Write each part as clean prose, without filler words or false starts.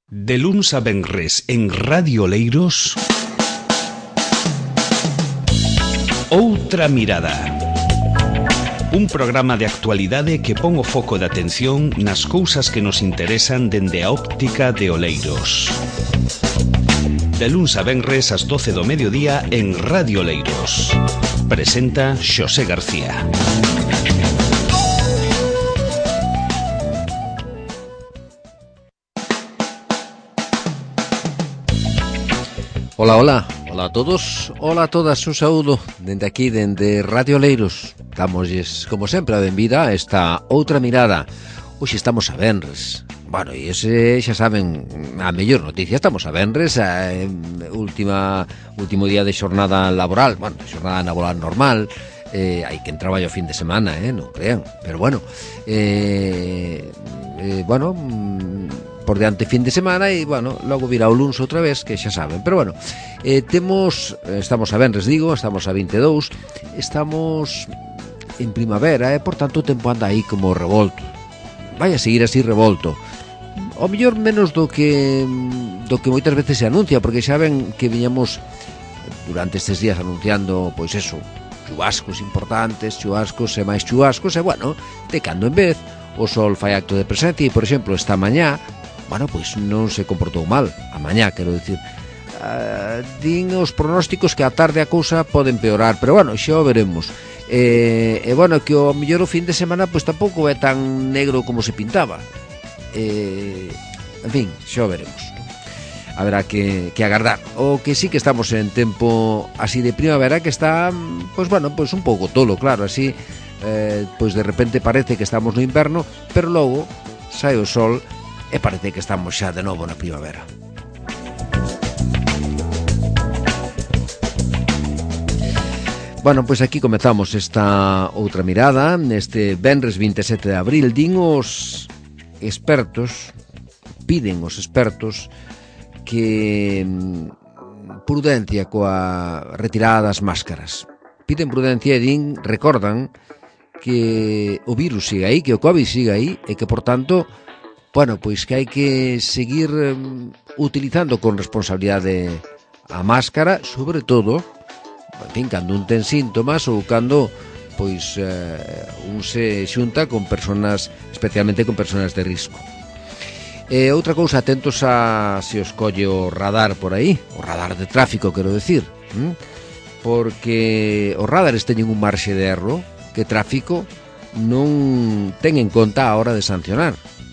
De luns a venres en Radio Oleiros, Outra Mirada. Un programa de actualidade que pon o foco de atención nas cousas que nos interesan dende a óptica de Oleiros. De luns a venres ás 12 do mediodía en Radio Oleiros. Presenta Xosé García. Ola, ola, ola a todos, ola a todas, un saúdo dende aquí, dende Radio Oleiros. Damosles, como sempre, a benvida a esta Outra Mirada. Hoxe estamos a venres. Bueno, e ese, xa saben, a mellor noticia, estamos a venres, último día de xornada laboral, bueno, xornada laboral normal. Hai quen traballa o fin de semana, non crean, pero bueno, por diante fin de semana e, bueno, logo virá o luns outra vez, que xa saben. Pero, bueno, estamos a venres, digo, estamos a 22, estamos en primavera, por tanto o tempo anda aí como revolto. Vai a seguir así revolto. O mellor menos do que moitas veces se anuncia, porque xa ven que viñamos durante estes días anunciando, pois eso, chubascos importantes, chubascos e máis chubascos, e, bueno, de cando en vez o sol fai acto de presencia e, por exemplo, esta mañá, bueno, pois non se comportou mal. A mañá, quero dicir, din os pronósticos que a tarde a cousa pode empeorar, pero, bueno, xa o veremos. Bueno, que o mellor o fin de semana pois tampouco é tan negro como se pintaba. En fin, xa o veremos. Haberá que agardar. O que sí que estamos en tempo así de primavera, que está, pois, bueno, pois un pouco tolo, claro, así, pois de repente parece que estamos no inverno, pero logo sai o sol e parece que estamos xa de novo na primavera. Bueno, pois aquí comezamos esta outra mirada. Neste venres 27 de abril piden os expertos que prudencia coa retirada das máscaras. Piden prudencia e recordan que o virus siga aí, que o COVID siga aí e que, por tanto, bueno, pois que hai que seguir utilizando con responsabilidade a máscara, sobre todo, en fin, cando un ten síntomas ou cando pois un se xunta con persoas, especialmente con persoas de risco. Outra cousa, atentos a se os colle o radar por aí, o radar de tráfico, quero decir, porque os radares teñen un marxe de erro que tráfico non ten en conta a hora de sancionar.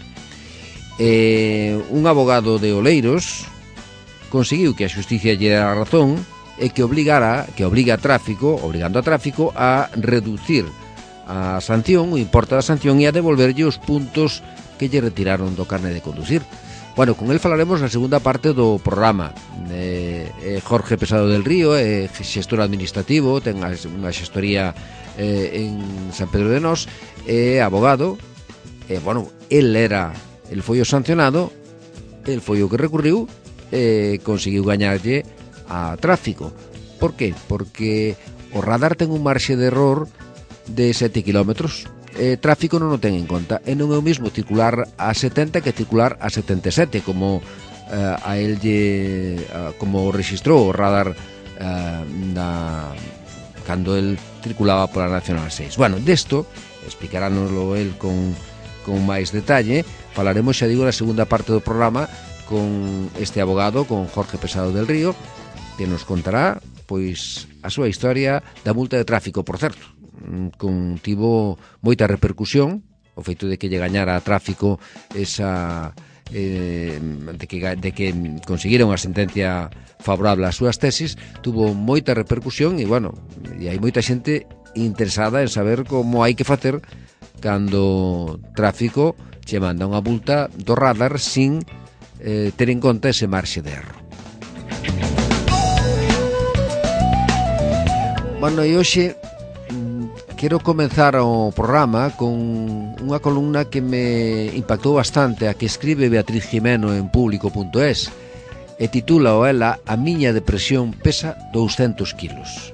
Un abogado de Oleiros conseguiu que a xusticia lle dera a razón e que obliga a tráfico, obligando a tráfico a reducir a sanción, o importe da sanción, e a devolverlle os puntos que lle retiraron do carné de conducir. Bueno, con el falaremos na segunda parte do programa. Jorge Pesado del Río é xestor administrativo, ten unha xestoría en San Pedro de Nós, é abogado, bueno, el foi o sancionado, el foi o que recurriu e conseguiu gañarlle a tráfico. Por qué? Porque o radar ten un marxe de error de 7 km. Tráfico non o ten en conta, e non é o mesmo circular a 70 que circular a 77, como como registrou o radar cando el circulaba pola Nacional 6. Bueno, desto explicaránoslo el con máis detalle. Falaremos, xa digo, na segunda parte do programa con este abogado, con Jorge Pesado del Río, que nos contará pois a súa historia da multa de tráfico, por certo, tivo moita repercusión o feito de que lle gañara a tráfico esa de que conseguira unha sentencia favorable ás súas tesis, tuvo moita repercusión e, bueno, e hai moita xente interesada en saber como hai que facer cando tráfico che manda unha multa do radar sin ter en conta ese marxe de erro. Bueno, e hoxe quero comenzar o programa con unha columna que me impactou bastante, a que escribe Beatriz Jimeno en público.es, e titula ela "A miña depresión pesa 200 kilos".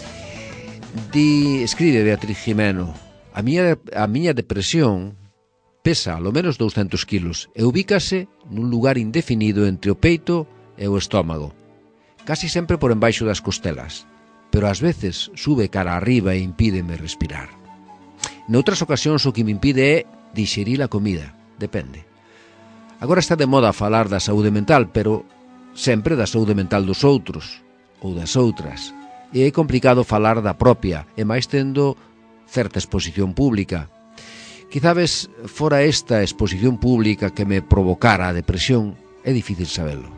Escribe Beatriz Jimeno: a miña depresión Pesa alo menos 200 kilos e ubícase nun lugar indefinido entre o peito e o estómago, casi sempre por embaixo das costelas, pero ás veces sube cara arriba e impídeme respirar. Noutras ocasións o que me impide é digerir a comida, depende. Agora está de moda falar da saúde mental, pero sempre da saúde mental dos outros ou das outras, e é complicado falar da propia, e máis tendo certa exposición pública. Quizás fora esta exposición pública que me provocara a depresión, é difícil sabelo.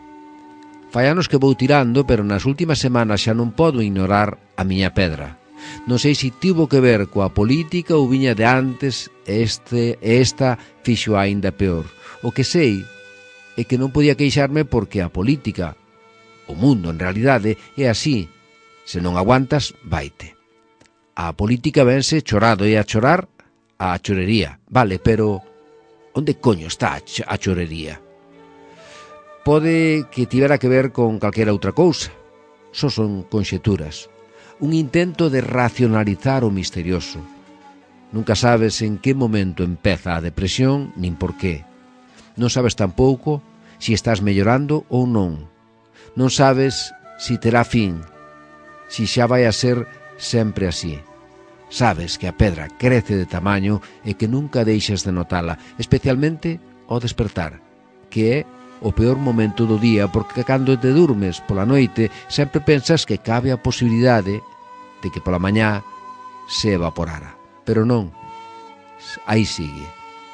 Fai anos que vou tirando, pero nas últimas semanas xa non podo ignorar a miña pedra. Non sei se tivo que ver coa política ou viña de antes e esta fixo aínda peor. O que sei é que non podía queixarme porque a política, o mundo en realidade, é así. Se non aguantas, vaite. A política vense chorado e a chorar a chorería. Vale, pero onde coño está a chorería? Pode que tivera que ver con calquera outra cousa. Só son conxeturas. Un intento de racionalizar o misterioso. Nunca sabes en que momento empeza a depresión, nin por qué. Non sabes tampouco se estás mellorando ou non. Non sabes se terá fin, se xa vai a ser sempre así. Sabes que a pedra crece de tamaño e que nunca deixas de notala, especialmente ao despertar, que é o peor momento do día, porque cando te durmes pola noite sempre pensas que cabe a posibilidade de que pola mañá se evaporara. Pero non, aí sigue.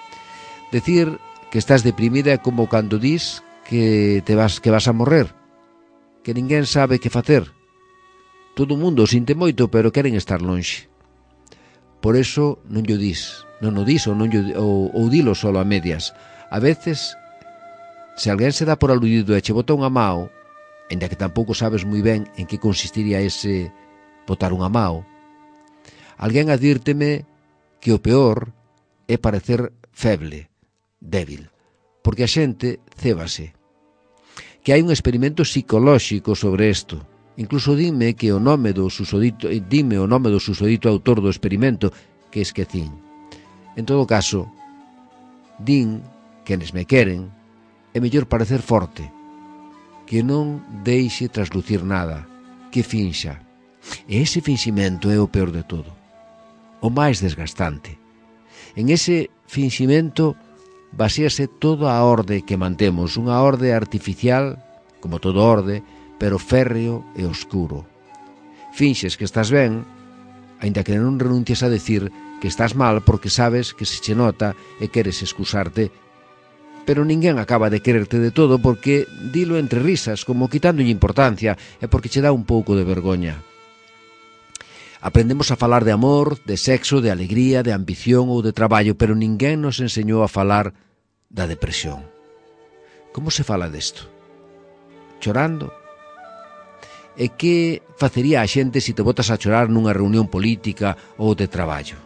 Decir que estás deprimida é como cando dis que vas a morrer, que ninguén sabe que facer. Todo o mundo sinte moito, pero queren estar lonxe. Por eso non llo dis, non o dis ou dilo solo a medias. A veces, se alguén se dá por aludido e che bota unha mao, ainda que tampouco sabes moi ben en que consistiría ese botar unha mao, alguén advírteme que o peor é parecer feble, débil, porque a xente cébase. Que hai un experimento psicolóxico sobre isto. Incluso dime o nome do susodito autor do experimento que esquecín. En todo caso, din, quenes me queren, é mellor parecer forte, que non deixe traslucir nada, que finxa. E ese finximento é o peor de todo, o máis desgastante. En ese finximento basease toda a orde que mantemos, unha orde artificial, como toda orde, pero férreo e oscuro. Finxes que estás ben, aínda que non renuncies a decir que estás mal porque sabes que se che nota e queres excusarte, pero ninguén acaba de quererte de todo porque dilo entre risas, como quitándolle importancia e porque che dá un pouco de vergoña. Aprendemos a falar de amor, de sexo, de alegría, de ambición ou de traballo, pero ninguén nos enseñou a falar da depresión. Como se fala desto? Chorando? E que facería a xente se te botas a chorar nunha reunión política ou de traballo?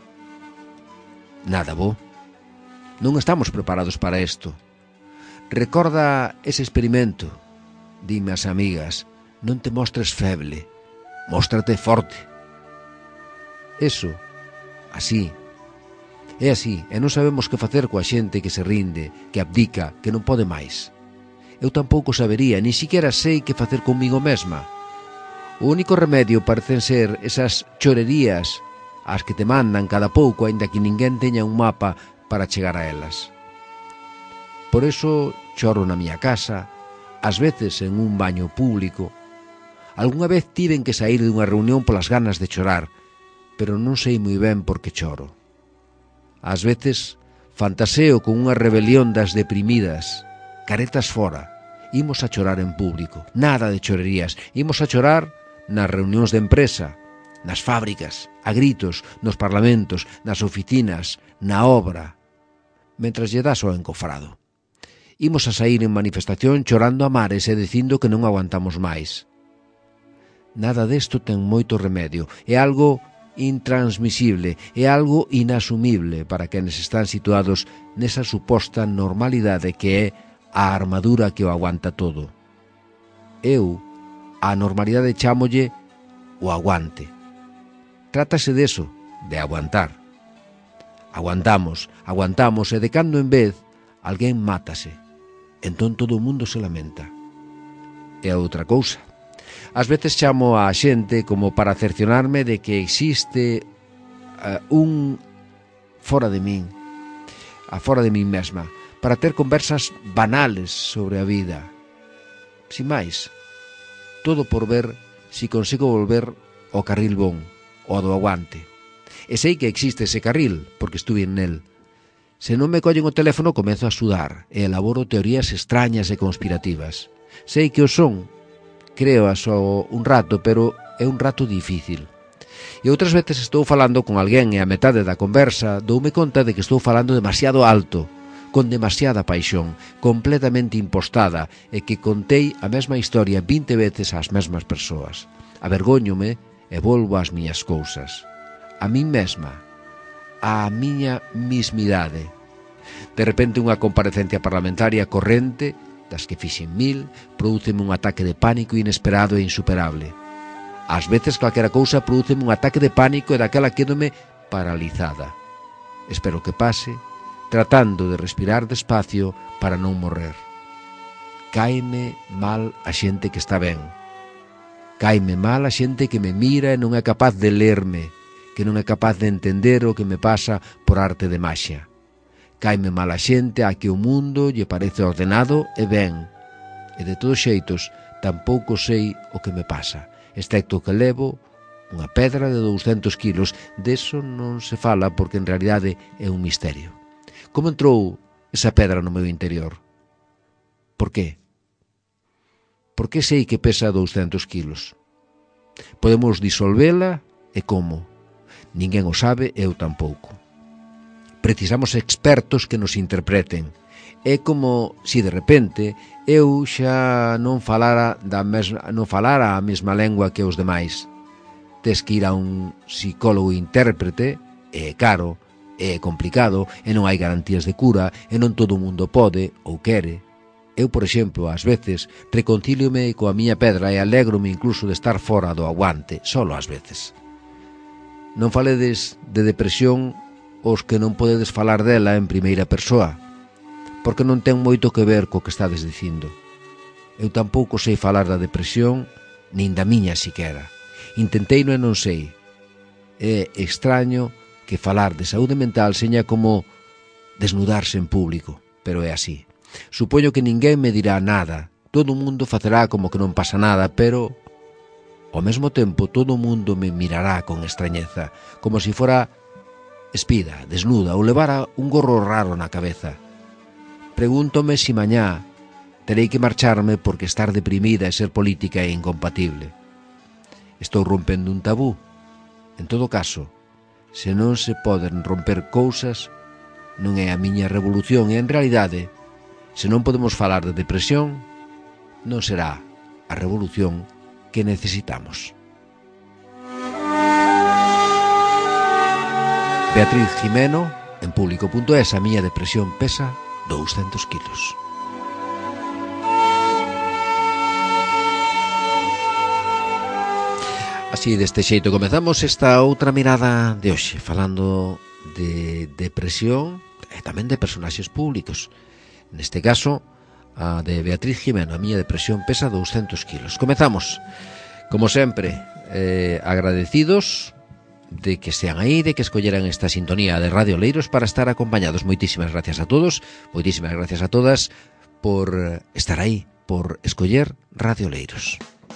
Nada bo. Non estamos preparados para isto. Recorda ese experimento. Dime as amigas, non te mostres feble, móstrate forte. Eso, así. É así, e non sabemos que facer coa xente que se rinde, que abdica, que non pode máis. Eu tampouco sabería, ni siquiera sei que facer comigo mesma. O único remedio parecen ser esas chorerías as que te mandan cada pouco, aínda que ninguén teña un mapa para chegar a elas. Por eso choro na miña casa, ás veces en un baño público. Algúnha vez tiven que saír dunha reunión polas ganas de chorar, pero non sei moi ben por que choro. Ás veces fantaseo con unha rebelión das deprimidas, caretas fora. Imos a chorar en público, nada de chorerías. Imos a chorar nas reunións de empresa, nas fábricas, a gritos, nos parlamentos, nas oficinas, na obra, mentras lle das ao encofrado. Imos a saír en manifestación chorando a mares e dicindo que non aguantamos máis. Nada desto ten moito remedio. É algo intransmisible, é algo inasumible para quenes están situados nesa suposta normalidade que é a armadura que o aguanta todo. Eu, a normalidade chámolle o aguante. Trátase deso, de aguantar. Aguantamos e de cando en vez alguén mátase. Entón todo o mundo se lamenta. E a outra cousa, ás veces chamo a xente como para cercionarme de que existe un fora de min, fora de min mesma, para ter conversas banales sobre a vida. Sin máis, todo por ver si consigo volver ao carril bon, ao do aguante. E sei que existe ese carril, porque estuve nel. Se non me collen o teléfono, comezo a sudar e elaboro teorías extrañas e conspirativas. Sei que o son, creo a só un rato, pero é un rato difícil. E outras veces estou falando con alguén e a metade da conversa doume conta de que estou falando demasiado alto, con demasiada paixón, completamente impostada, e que contei a mesma historia 20 veces ás mesmas persoas. Avergóñome e volvo ás miñas cousas. A min mesma, a miña mismidade. De repente unha comparecencia parlamentaria corrente, das que fixen 1000, prodúceme un ataque de pánico inesperado e insuperable. Ás veces calquera cousa prodúceme un ataque de pánico e daquela quédome paralizada. Espero que pase, tratando de respirar despacio para non morrer. Cáeme mal a xente que está ben. Cáeme mal a xente que me mira e non é capaz de lerme, que non é capaz de entender o que me pasa por arte de maxia. Cáeme mal a xente a que o mundo lle parece ordenado e ben. E de todos xeitos, tampouco sei o que me pasa, excepto que levo unha pedra de 200 kilos. Deso non se fala porque en realidade é un misterio. Como entrou esa pedra no meu interior? Por qué? Por que sei que pesa 200 kilos? Podemos disolvela e como? Ninguén o sabe, eu tampouco. Precisamos expertos que nos interpreten. É como se de repente eu xa non falara a mesma lengua que os demais. Tes que ir a un psicólogo intérprete, é caro, é complicado, e non hai garantías de cura, e non todo o mundo pode ou quere. Eu, por exemplo, ás veces, reconcíliome coa miña pedra e alégrome incluso de estar fora do aguante, solo ás veces. Non faledes de depresión os que non podedes falar dela en primeira persoa, porque non ten moito que ver co que estades dicindo. Eu tampouco sei falar da depresión, nin da miña siquera. Intenteino e non sei. É extraño que falar de saúde mental seña como desnudarse en público, pero é así. Supoño que ninguén me dirá nada, todo o mundo facerá como que non pasa nada, pero ao mesmo tempo todo o mundo me mirará con extrañeza, como se fora espida, desnuda ou levara un gorro raro na cabeza. Pregúntome se mañá terei que marcharme porque estar deprimida e ser política é incompatible. Estou rompendo un tabú. En todo caso, se non se poden romper cousas, non é a miña revolución, e en realidade, se non podemos falar de depresión, non será a revolución que necesitamos. Beatriz Jimeno, en Público.es, a miña depresión pesa 200 kilos. Así, deste xeito, comezamos esta outra mirada de hoxe, falando de depresión e tamén de personaxes públicos. Neste caso, a de Beatriz Jimeno, a miña depresión pesa 200 kilos. Comezamos, como sempre, agradecidos de que estean aí, de que escolleran esta sintonía de Radio Oleiros para estar acompañados. Moitísimas gracias a todos, moitísimas gracias a todas por estar aí, por escoller Radio Oleiros.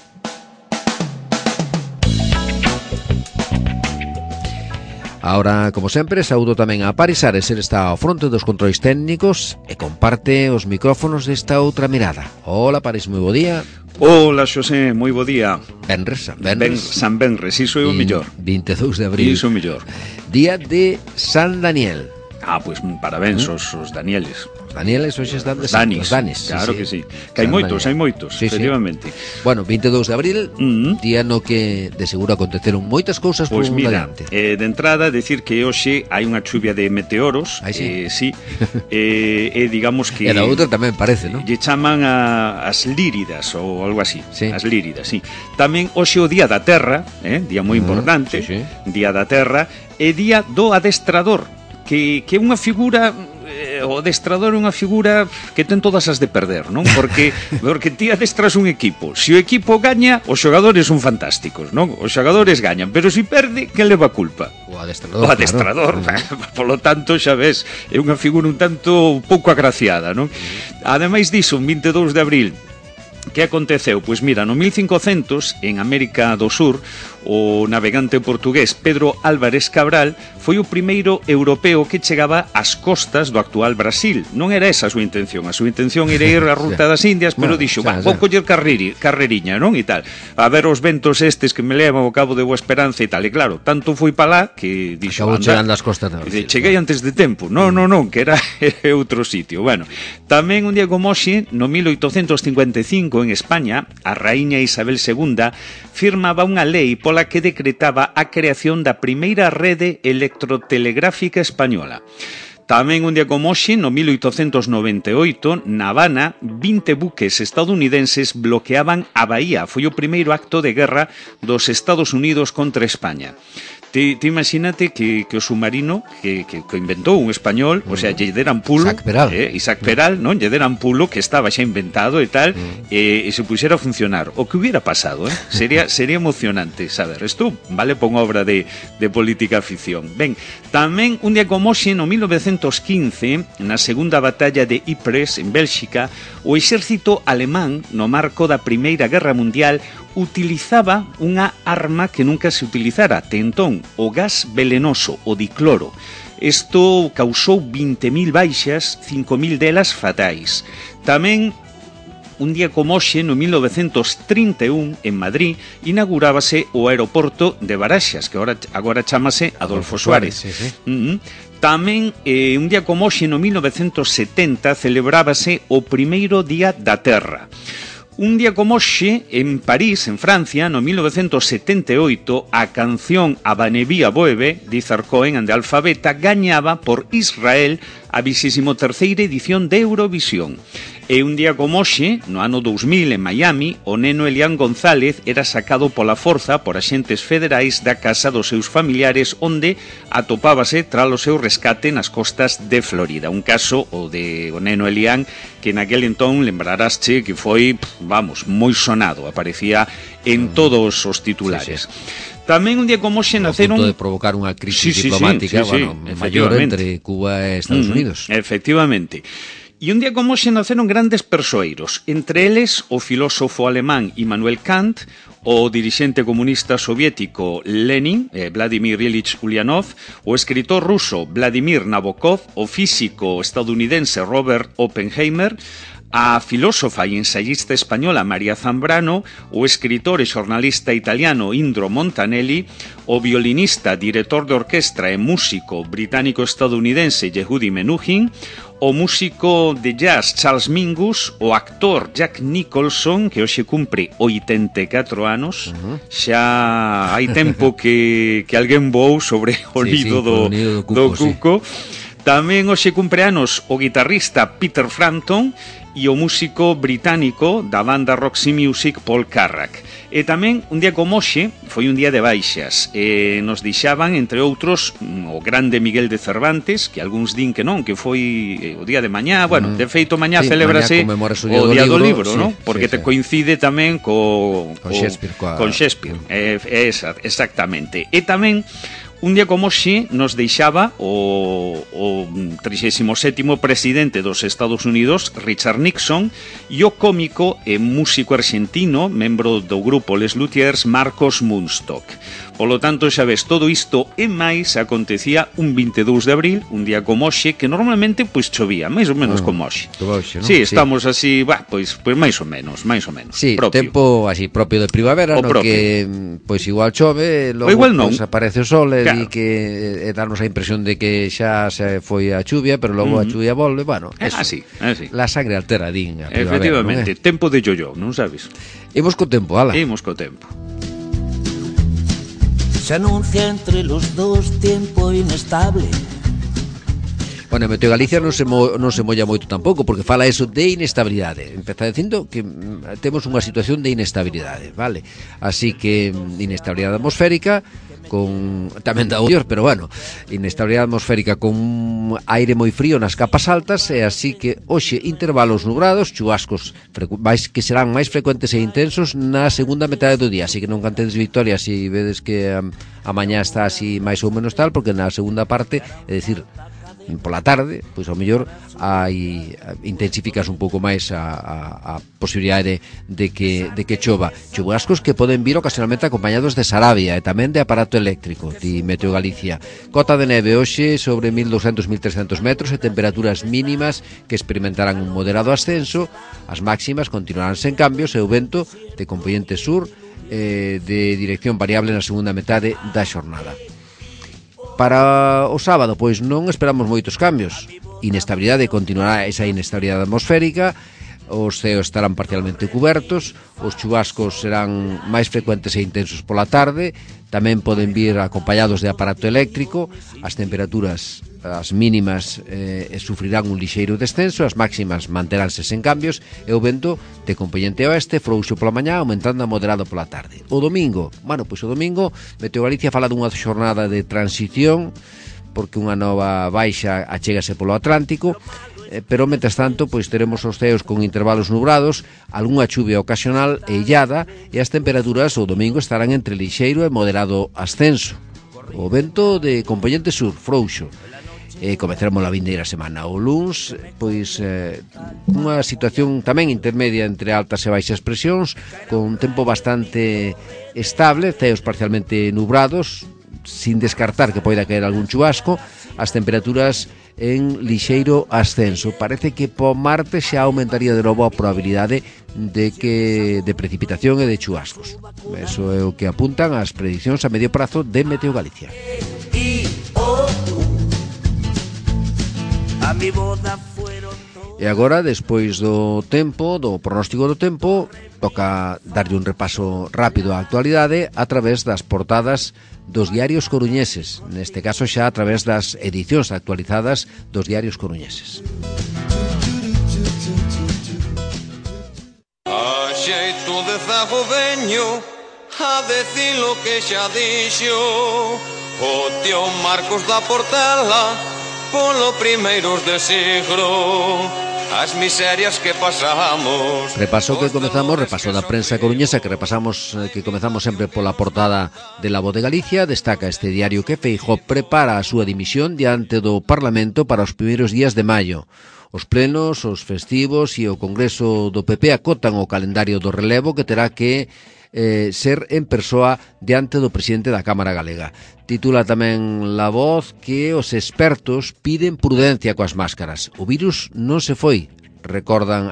Ahora, como sempre, saúdo tamén a Paris Ares, el está ao fronte dos controis técnicos e comparte os micrófonos desta outra mirada. Hola, Paris, moi bo día. Hola, Xosé, moi bo día. San Benres, iso é o mellor. 22 de abril. Iso é o mellor. Día de San Daniel. Pois parabéns os Danieles. Danieles hoxe están de Danis, Danis. Claro sí, que sí. Que hai moitos, sí, efectivamente. Sí. Bueno, 22 de abril, día no que de seguro aconteceron moitas cousas por un adiante. De entrada, decir que hoxe hai unha chuvia de meteoros. Sí. Sí. Digamos que... E na outra tamén parece, non? Lle chaman as líridas ou algo así. Sí. As líridas, sí. Tamén hoxe o Día da Terra, día moi importante, sí. Día da Terra, e Día do Adestrador. que é unha figura, o adestrador é unha figura que ten todas as de perder, non? Porque ti adestras un equipo, se o equipo gaña, os xogadores son fantásticos, non? Os xogadores gañan, pero se perde, quen leva a culpa? O adestrador. O adestrador, claro. Polo tanto, xa ves, é unha figura un tanto pouco agraciada, non? Ademais diso, un 22 de abril, que aconteceu? Pois mira, no 1500, en América do Sur, o navegante portugués Pedro Álvarez Cabral foi o primeiro europeo que chegaba ás costas do actual Brasil. Non era esa a súa intención era ir á ruta das Indias, pero dixo, vou coller carreriña, non? E tal, a ver os ventos estes que me levan ao Cabo de Boa Esperanza e tal, e claro, tanto foi pa lá que dixo, acabou chegando ás costas de Brasil. Cheguei antes de tempo, non, que era outro sitio. Bueno, tamén un día como hoxe, no 1855, en España, a raíña Isabel II firmaba unha lei pola que decretaba a creación da primeira rede electrotelegráfica española. Tamén un día como hoxe, no 1898, na Habana, 20 buques estadounidenses bloqueaban a Bahía. Foi o primeiro acto de guerra dos Estados Unidos contra España. Ti imagínate que o submarino que inventou un español, o sea, lle deran pulo, Isaac Peral, non? Lle deran pulo, que estaba xa inventado e tal, e se puxera a funcionar. O que hubiera pasado, sería emocionante saber. Isto vale por unha obra de política ficción. Ben, tamén un día como hoxe, no 1915, na segunda batalla de Ypres, en Bélxica, o exército alemán, no marco da Primeira Guerra Mundial, utilizaba unha arma que nunca se utilizara, entón, o gas velenoso, o dicloro. Isto causou 20.000 baixas, 5.000 delas fatais. Tamén, un día como hoxe, no 1931, en Madrid, inaugurábase o aeroporto de Baraxas, que agora chamase Adolfo Suárez. Tamén, un día como hoxe, no 1970, celebrábase o primeiro Día da Terra. Un día como hoxe, en París, en Francia, no 1978, a canción Abanebía Boebe, de Zarcoen and the Alfabeta, gañaba por Israel a 23ª edición de Eurovisión. E un día como hoxe, no ano 2000, en Miami, o neno Elián González era sacado pola forza por axentes federais da casa dos seus familiares, onde atopábase tras o seu rescate nas costas de Florida. Un caso, o de o neno Elián, que naquel entón lembrarásche que foi, vamos, moi sonado, aparecía en todos os titulares. Tamén un día como hoxe naceron... A punto de provocar unha crisis diplomática, maior entre Cuba e Estados Unidos. Efectivamente. E un día como hoxe naceron grandes persoeiros, entre eles o filósofo alemán Immanuel Kant, o dirixente comunista soviético Lenin, Vladimir Ilich Ulyanov, o escritor ruso Vladimir Nabokov, o físico estadounidense Robert Oppenheimer, a filósofa e ensayista española María Zambrano, o escritor e xornalista italiano Indro Montanelli, o violinista, director de orquestra e músico británico-estadounidense Yehudi Menuhin, o músico de jazz Charles Mingus, o actor Jack Nicholson, que hoxe cumpre 84 anos, xa hai tempo que alguén voou sobre o nido do cuco. Tamén hoxe cumpre anos o guitarrista Peter Frampton e o músico británico da banda Roxy Music Paul Carrack. E tamén, un día como hoxe, foi un día de baixas. Nos deixaban, entre outros, o grande Miguel de Cervantes, que algúns din que non, que foi o día de mañá. Bueno, de feito, mañá celebrase o día do libro, non? Porque te coincide tamén con Shakespeare. Exactamente. E tamén, un día como hoxe nos deixaba o 37º presidente dos Estados Unidos, Richard Nixon, e o cómico e músico argentino, membro do grupo Les Luthiers, Marcos Munstock. Polo tanto, xa ves, todo isto e máis acontecía un 22 de abril, un día como hoxe, que normalmente pois chovía, máis ou menos como hoxe. Sí, estamos así, pois máis ou menos. Sí, tempo así propio de primavera, no que pois igual chove, logo pois aparece o sol e que darnos a impresión de que xa se foi a chuvia, pero logo a chuvia volve, bueno, eso. Así. La sangre altera, din a primavera. Efectivamente, tempo de yo-yo, non sabes? Imos co tempo, ala. Imos co tempo. Se anuncia entre los dos tiempo inestable. Bueno, Meteo Galicia non se molla moito tampouco, porque fala eso de inestabilidade. Empeza dicindo que temos unha situación de inestabilidade, vale? Así que inestabilidade atmosférica, con tamén da mellor, pero bueno, inestabilidade atmosférica con aire moi frío nas capas altas, e así que hoxe intervalos nubrados, chubascos que serán máis frecuentes e intensos na segunda metade do día, así que non cantedes victoria se vedes que a mañá está así máis ou menos tal, porque na segunda parte, é dicir, pola tarde, pois ao mellor intensificas un pouco máis a posibilidade de que chova. Chubascos que poden vir ocasionalmente acompañados de sarabia e tamén de aparato eléctrico, di Meteo Galicia. Cota de neve hoxe sobre 1.200-1.300 metros e temperaturas mínimas que experimentarán un moderado ascenso, as máximas continuarán sen cambios e o vento de componente sur de dirección variable na segunda metade da xornada. Para o sábado, pois non esperamos moitos cambios. Inestabilidade, continuará esa inestabilidade atmosférica, os ceos estarán parcialmente cubertos, os chubascos serán máis frecuentes e intensos pola tarde, tamén poden vir acompañados de aparato eléctrico, as temperaturas, as mínimas sufrirán un lixeiro descenso, as máximas manteránse sen cambios, e o vento de componente oeste frouxo pola mañá, aumentando a moderado pola tarde. O domingo, o domingo Meteo Galicia fala dunha xornada de transición, porque unha nova baixa achégase polo Atlántico, pero mentres tanto pois teremos os ceos con intervalos nubrados, algunha chuvia ocasional e illada, e as temperaturas o domingo estarán entre lixeiro e moderado ascenso. O vento de componente sur frouxo. Comezaremos a vindeira semana. O luns, pois, unha situación tamén intermedia entre altas e baixas presións, con un tempo bastante estable, ceos parcialmente nubrados, sin descartar que poida caer algún chubasco, as temperaturas en lixeiro ascenso. Parece que po martes xa aumentaría de novo a probabilidade de precipitación e de chubascos. Eso é o que apuntan as predicións a medio prazo de Meteo Galicia. E agora, despois do tempo, do pronóstico do tempo, toca darlle un repaso rápido á actualidade a través das portadas dos diarios coruñeses, neste caso xa a través das edicións actualizadas dos diarios coruñeses. A xeito de zago veño a decir lo que xa dixo o tío Marcos da Portela polo primeiros de siglo. As miserias que pasamos. Repaso da prensa coruñesa que comezamos sempre pola portada de La Voz de Galicia. Destaca este diario que Feijóo prepara a súa dimisión diante do Parlamento para os primeiros días de maio. Os plenos, os festivos e o Congreso do PP acotan o calendario do relevo que terá que ser en persoa diante do presidente da Cámara Galega. Titula tamén La Voz que os expertos piden prudencia coas máscaras. O virus non se foi, recordan,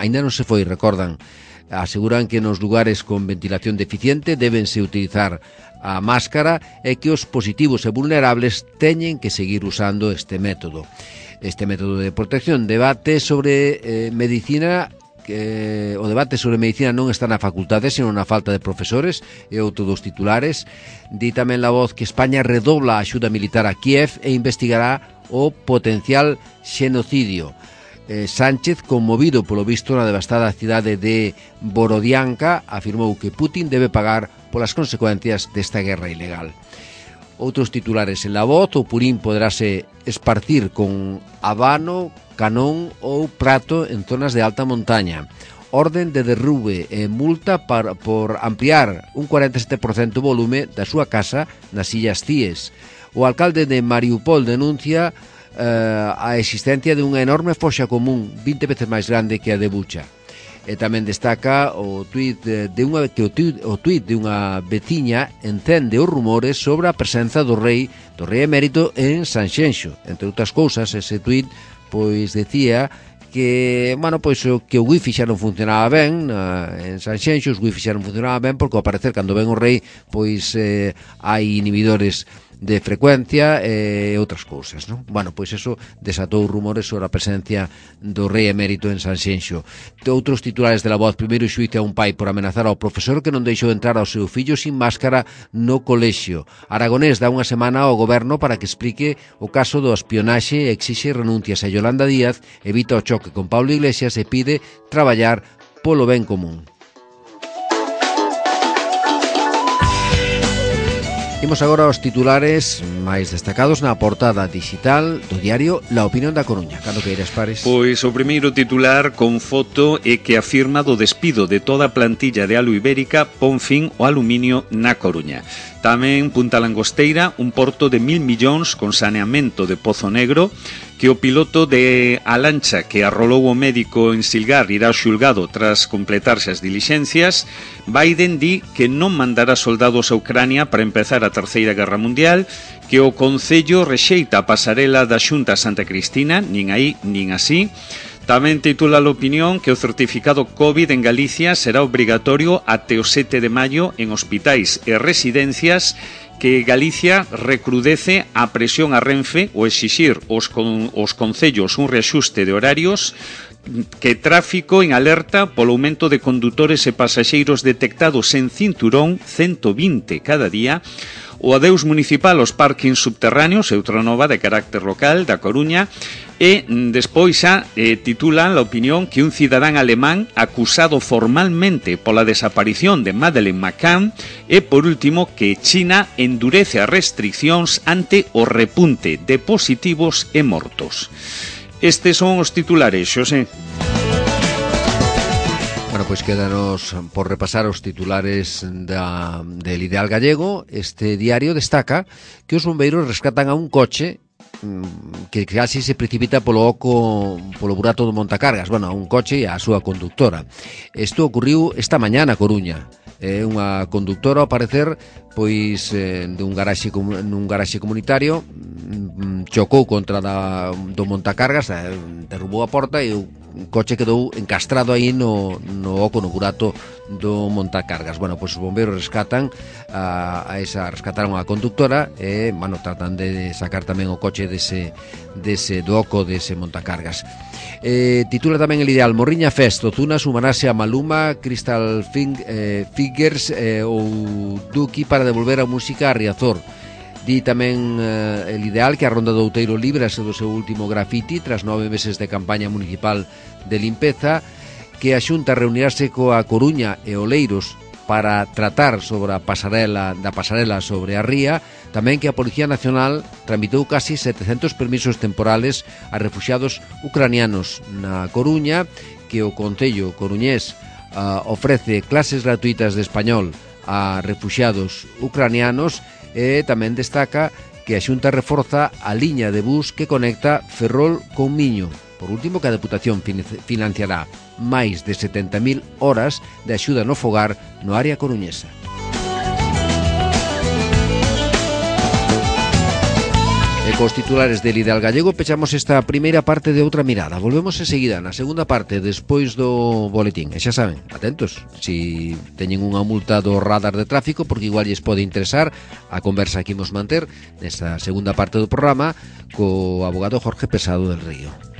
aseguran que nos lugares con ventilación deficiente débense utilizar a máscara e que os positivos e vulnerables teñen que seguir usando este método. Este método de protección. Debate sobre medicina. O debate sobre medicina non está na facultade, sino na falta de profesores, e outro dos titulares. Di tamén La Voz que España redobla a axuda militar a Kiev e investigará o potencial xenocidio. Sánchez, conmovido polo visto na devastada cidade de Borodianka, afirmou que Putin debe pagar polas consecuencias desta guerra ilegal. Outros titulares en La Voz: o purín poderase esparcir con habano, canón ou prato en zonas de alta montaña. Orden de derrube e multa por ampliar un 47% o volume da súa casa nas Illas Cíes. O alcalde de Mariupol denuncia a existencia de unha enorme foxa común 20 veces máis grande que a de Bucha. E tamén destaca o tuit de unha veciña encende os rumores sobre a presenza do rei emérito en Sanxenxo. Entre outras cousas, ese tuit pois decía que, que o wifi xa non funcionaba ben en Sanxenxo, os wifi xa non funcionaba ben porque ao parecer cando ven o rei pois hai inhibidores de frecuencia e outras cousas, non? Bueno, pois eso desatou rumores sobre a presencia do rei emérito en Sanxenxo. Outros titulares de La Voz: primeiro xuízo a un pai por amenazar ao profesor que non deixou entrar ao seu fillo sin máscara no colexio. Aragonés dá unha semana ao goberno para que explique o caso do espionaxe e exixe renuncias, e Yolanda Díaz evita o choque con Pablo Iglesias e pide traballar polo ben común. Imos agora aos titulares máis destacados na portada digital do diario La Opinión da Coruña. Cando queiras, Pares. Pois o primeiro titular con foto é que afirma do despido de toda a plantilla de Alu Ibérica pon fin o aluminio na Coruña. Tamén Punta Langosteira, un porto de 1.000 millóns con saneamento de Pozo Negro, que o piloto de a lancha que arrolou o médico en Silgar irá xulgado tras completarse as dilixencias. Biden di que non mandará soldados a Ucrania para empezar a Terceira Guerra Mundial, que o Concello rexeita a pasarela da Xunta Santa Cristina, nin aí nin así. Tamén titula a Opinión que o certificado COVID en Galicia será obrigatorio até o 7 de maio en hospitais e residencias, que Galicia recrudece a presión a Renfe o exixir os concellos un reaxuste de horarios, que tráfico en alerta polo aumento de condutores e pasaxeiros detectados en cinturón, 120 cada día. O adeus municipal aos parkings subterráneos, outra nova de carácter local da Coruña. E despois xa titulan La Opinión que un cidadán alemán acusado formalmente pola desaparición de Madeleine McCann. E por último que China endurece as restriccións ante o repunte de positivos e mortos. Estes son os titulares, Xosé. Bueno, pois quédanos por repasar os titulares del Ideal Gallego. Este diario destaca que os bombeiros rescatan a un coche que casi se precipita polo burato do montacargas. Bueno, a un coche e a súa conductora. Isto ocurriu esta mañá na Coruña. Unha conductora, ao parecer, pois nun garaxe comunitario, chocou contra do montacargas, derrubou a porta e o coche quedou encastrado aí no burato do montacargas. Bueno, pois os bombeiros rescataron a conductora e, bueno, tratan de sacar tamén o coche do oco dese montacargas. Titula tamén el Ideal: Morriña Fest, Ozuna sumarase a Maluma, Crystal Figures ou Duki para devolver a música a Riazor. Di tamén el Ideal que a Ronda do Outeiro líbrase do seu último grafiti tras 9 meses de campaña municipal de limpeza, que a Xunta reunirase coa Coruña e Oleiros para tratar sobre a pasarela sobre a ría. Tamén que a Policía Nacional tramitou casi 700 permisos temporales a refuxiados ucranianos na Coruña, que o Concello coruñés ofrece clases gratuitas de español a refuxiados ucranianos. E tamén destaca que a Xunta reforza a liña de bus que conecta Ferrol con Miño. Por último, que a Deputación financiará máis de 70.000 horas de axuda no fogar no área coruñesa. E cos titulares del Ideal Gallego pechamos esta primeira parte de Outra Mirada. Volvemos enseguida na segunda parte despois do boletín. E xa saben, atentos, si teñen unha multa do radar de tráfico, porque igual lles pode interesar a conversa que imos manter nesta segunda parte do programa co abogado Jorge Pesado del Río.